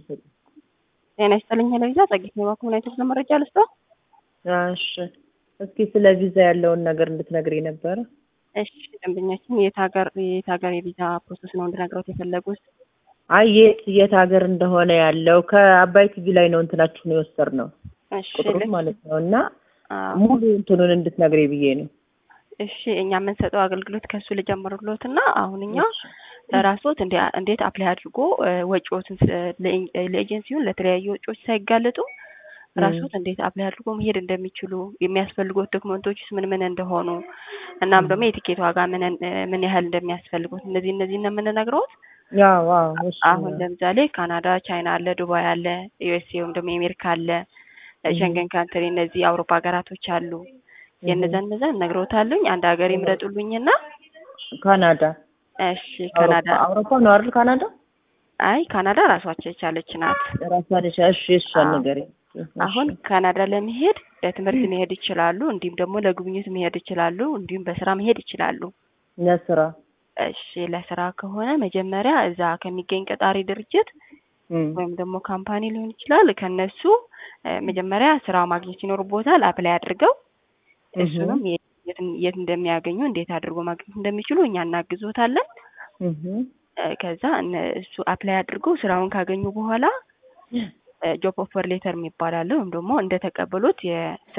ጤና ይስጥልኝ ለቪዛ ጸግት ነው ኮሙኒቲ መረጃ ልስጦ። እሺ እስኪ ስለ ቪዛ ያለውን ነገር እንድትነግሪኝ ነበር። እሺ ደንበኛችን የት ሀገር የቪዛ ፕሮሰስ ነው እንድነግሮት የፈለጉት? አይ የት ሀገር እንደሆነ ያለው ከአባይ ቲቪ ላይ ነው እንትናችሁን የወሰድነው። እሺ ቁጥሩ ማለት ነውና ሙሉ እንትኑን እንድትነግሪኝ ብዬ ነው። እሺ እኛ የምንሰጠው አገልግሎት ከሱ ልጀምርልዎትና አሁን እኛ ራስዎት እንዴት አፕላይ አድርጎ ወጪዎትን ለኤጀንሲውን ለተለያዩ ወጪዎች ሳይጋለጡ ራስዎት እንዴት አፕላይ አድርጎ መሄድ እንደሚችሉ የሚያስፈልጉት ዶክመንቶችስ ምን እንደሆኑ እናም ደግሞ የቲኬት ዋጋ ምን ያህል እንደሚያስፈልጉት እነዚህ ነው የምንነግረውት። ያው አሁን ለምሳሌ ካናዳ፣ ቻይና አለ፣ ዱባይ አለ፣ ዩኤስኤ ወይም ደግሞ አሜሪካ አለ፣ ሸንገን ካንትሪ እነዚህ አውሮፓ ሀገራቶች አሉ። የነዛን ነግሮታለኝ አንድ ሀገር ይምረጡልኝና ካናዳ። እሺ ካናዳ አውሮፓ ነው አይደል? ካናዳ አይ ካናዳ ራሷቸው የቻለች ናት። ራሷቸው እሺ እሷን ንገሪኝ። አሁን ካናዳ ለመሄድ ለትምህርት መሄድ ይችላሉ፣ እንዲሁም ደግሞ ለጉብኝት መሄድ ይችላሉ፣ እንዲሁም በስራ መሄድ ይችላሉ። ለስራ እሺ ለስራ ከሆነ መጀመሪያ እዛ ከሚገኝ ቀጣሪ ድርጅት ወይም ደግሞ ካምፓኒ ሊሆን ይችላል ከነሱ መጀመሪያ ስራ ማግኘት ይኖርቦታል። አፕላይ አድርገው እሱንም የት እንደሚያገኙ እንዴት አድርጎ ማግኘት እንደሚችሉ እኛ እናግዞታለን። ከዛ እሱ አፕላይ አድርገው ስራውን ካገኙ በኋላ ጆብ ኦፈር ሌተር የሚባል አለ ወይም ደግሞ እንደተቀበሉት